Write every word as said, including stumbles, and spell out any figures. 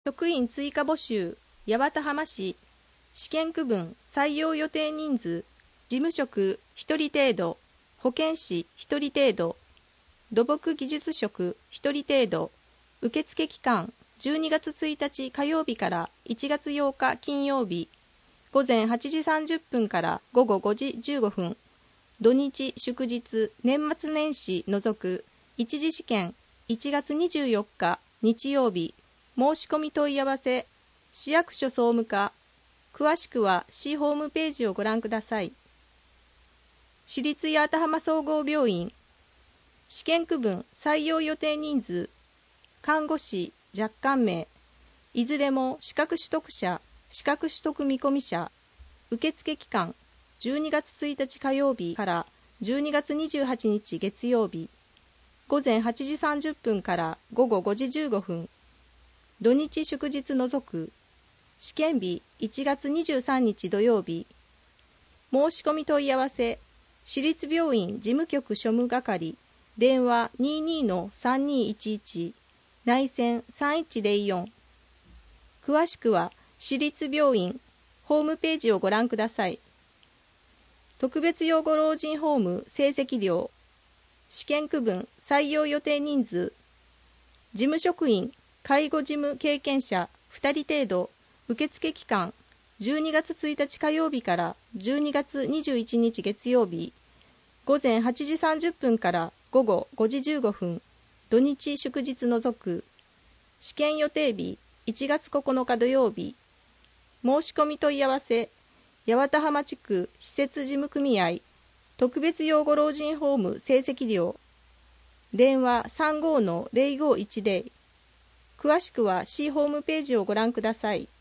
職員追加募集、八幡浜市。試験区分、採用予定人数、事務職ひとり程度、保健師ひとり程度、土木技術職ひとり程度。受付期間、じゅうにがつついたち火曜日からいちがつようか金曜日、午前はちじさんじゅっぷんから午後ごじじゅうごふん。土日祝日、年末年始除く一次試験、いちがつにじゅうよっか日曜日。申し込み問い合わせ、市役所総務課。詳しくは市ホームページをご覧ください。市立八幡浜総合病院。試験区分採用予定人数、看護師若干名、いずれも資格取得者、資格取得見込み者。受付期間、じゅうにがつついたち火曜日からじゅうにがつにじゅうはちにち月曜日、午前はちじさんじゅっぷんから午後ごじじゅうごふん。土日祝日除く。試験日いちがつにじゅうさんにち土曜日。申し込み問い合わせ、市立病院事務局庶務係、電話 にじゅうにのさんにいちいち、内線さんいちぜろよん。詳しくは市立病院ホームページをご覧ください。特別養護老人ホーム成績料。試験区分採用予定人数、事務職員介護事務経験者ふたり程度。受付期間、じゅうにがつついたち火曜日からじゅうにがつにじゅういちにち月曜日、午前はちじさんじゅっぷんから午後ごじじゅうごふん。土日祝日除く。試験予定日いちがつここのか土曜日。申し込み問い合わせ、八幡浜地区施設事務組合特別養護老人ホーム成績料。電話 さんじゅうごのぜろごいちぜろ。詳しくは市ホームページをご覧ください。